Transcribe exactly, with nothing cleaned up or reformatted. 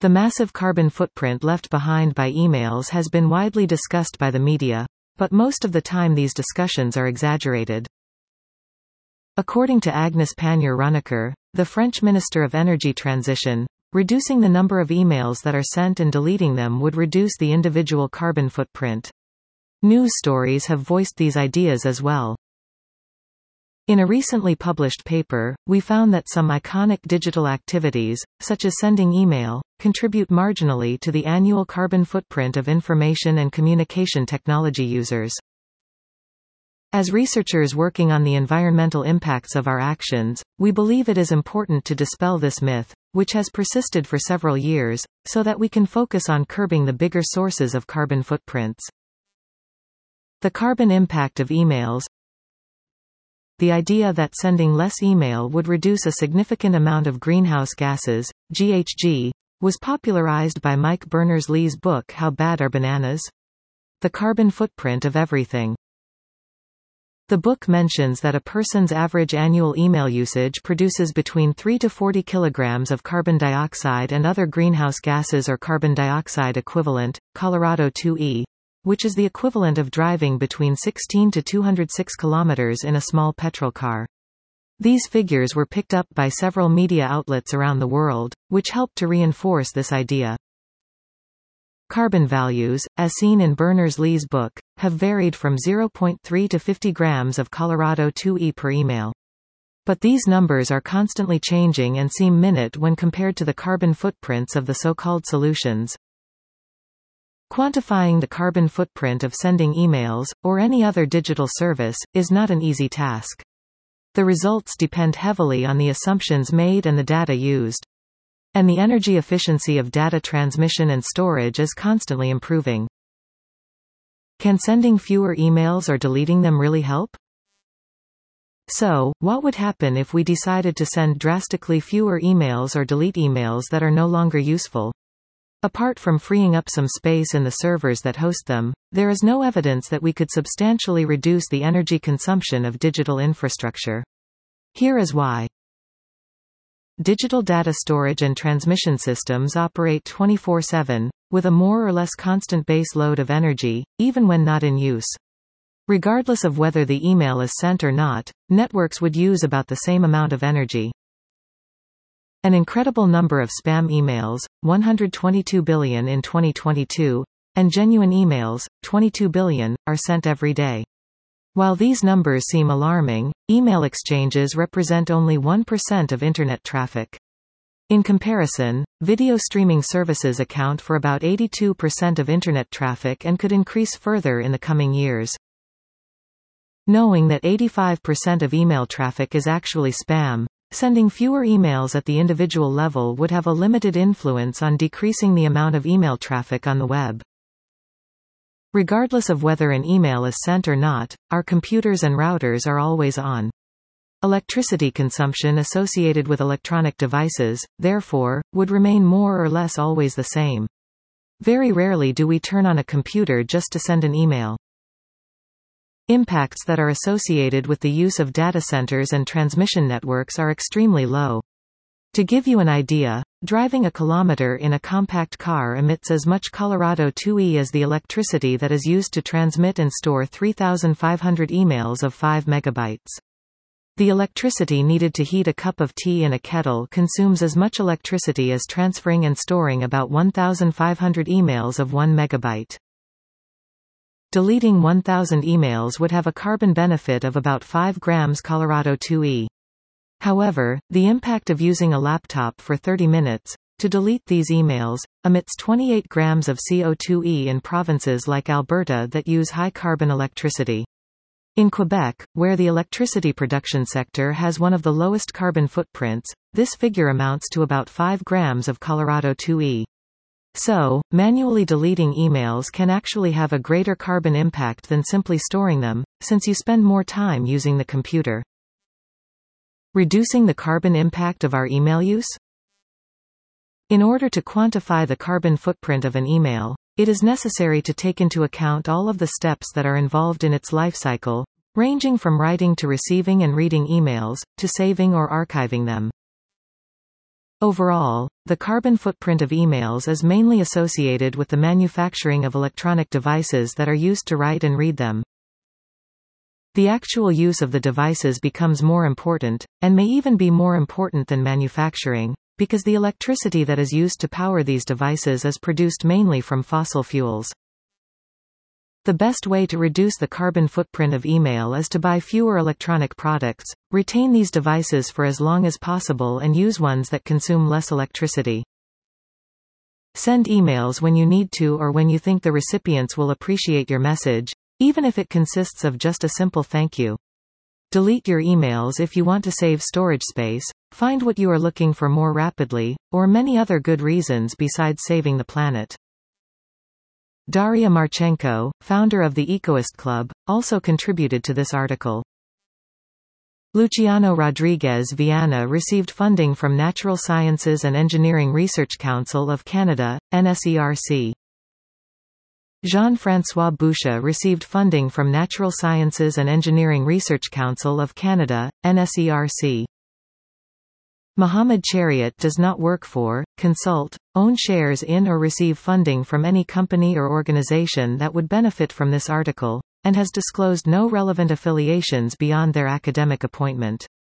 The massive carbon footprint left behind by emails has been widely discussed by the media, but most of the time these discussions are exaggerated. According to Agnes Pannier-Runacher, the French Minister of Energy Transition, reducing the number of emails that are sent and deleting them would reduce the individual carbon footprint. News stories have voiced these ideas as well. In a recently published paper, we found that some iconic digital activities, such as sending email, contribute marginally to the annual carbon footprint of information and communication technology users. As researchers working on the environmental impacts of our actions, we believe it is important to dispel this myth, which has persisted for several years, so that we can focus on curbing the bigger sources of carbon footprints. The carbon impact of emails. The idea that sending less email would reduce a significant amount of greenhouse gases, G H G, was popularized by Mike Berners-Lee's book How Bad Are Bananas? The Carbon Footprint of Everything. The book mentions that a person's average annual email usage produces between three to forty kilograms of carbon dioxide and other greenhouse gases or carbon dioxide equivalent, Colorado two E, which is the equivalent of driving between sixteen to two hundred six kilometers in a small petrol car. These figures were picked up by several media outlets around the world, which helped to reinforce this idea. Carbon values, as seen in Berners-Lee's book, have varied from zero point three to fifty grams of Colorado two E per email. But these numbers are constantly changing and seem minute when compared to the carbon footprints of the so-called solutions. Quantifying the carbon footprint of sending emails, or any other digital service, is not an easy task. The results depend heavily on the assumptions made and the data used. And the energy efficiency of data transmission and storage is constantly improving. Can sending fewer emails or deleting them really help? So, what would happen if we decided to send drastically fewer emails or delete emails that are no longer useful? Apart from freeing up some space in the servers that host them, there is no evidence that we could substantially reduce the energy consumption of digital infrastructure. Here is why. Digital data storage and transmission systems operate twenty-four seven, with a more or less constant base load of energy, even when not in use. Regardless of whether the email is sent or not, networks would use about the same amount of energy. An incredible number of spam emails, one hundred twenty-two billion in twenty twenty-two, and genuine emails, twenty-two billion, are sent every day. While these numbers seem alarming, email exchanges represent only one percent of Internet traffic. In comparison, video streaming services account for about eighty-two percent of Internet traffic and could increase further in the coming years. Knowing that eighty-five percent of email traffic is actually spam, sending fewer emails at the individual level would have a limited influence on decreasing the amount of email traffic on the web. Regardless of whether an email is sent or not, our computers and routers are always on. Electricity consumption associated with electronic devices, therefore, would remain more or less always the same. Very rarely do we turn on a computer just to send an email. Impacts that are associated with the use of data centers and transmission networks are extremely low. To give you an idea, driving a kilometer in a compact car emits as much Colorado two E as the electricity that is used to transmit and store three thousand five hundred emails of five megabytes. The electricity needed to heat a cup of tea in a kettle consumes as much electricity as transferring and storing about one thousand five hundred emails of one megabyte. Deleting one thousand emails would have a carbon benefit of about five grams Colorado two E. However, the impact of using a laptop for thirty minutes, to delete these emails, emits twenty-eight grams of C O two E in provinces like Alberta that use high carbon electricity. In Quebec, where the electricity production sector has one of the lowest carbon footprints, this figure amounts to about five grams of Colorado two E. So, manually deleting emails can actually have a greater carbon impact than simply storing them, since you spend more time using the computer. Reducing the carbon impact of our email use? In order to quantify the carbon footprint of an email, it is necessary to take into account all of the steps that are involved in its life cycle, ranging from writing to receiving and reading emails, to saving or archiving them. Overall, the carbon footprint of emails is mainly associated with the manufacturing of electronic devices that are used to write and read them. The actual use of the devices becomes more important, and may even be more important than manufacturing, because the electricity that is used to power these devices is produced mainly from fossil fuels. The best way to reduce the carbon footprint of email is to buy fewer electronic products, retain these devices for as long as possible and use ones that consume less electricity. Send emails when you need to or when you think the recipients will appreciate your message, even if it consists of just a simple thank you. Delete your emails if you want to save storage space, find what you are looking for more rapidly, or many other good reasons besides saving the planet. Daria Marchenko, founder of the Ecoist Club, also contributed to this article. Luciano Rodrigues Viana received funding from Natural Sciences and Engineering Research Council of Canada, N S E R C. Jean-François Boucher received funding from Natural Sciences and Engineering Research Council of Canada, N S E R C. Mohammed Chariot does not work for, consult, own shares in or receive funding from any company or organization that would benefit from this article, and has disclosed no relevant affiliations beyond their academic appointment.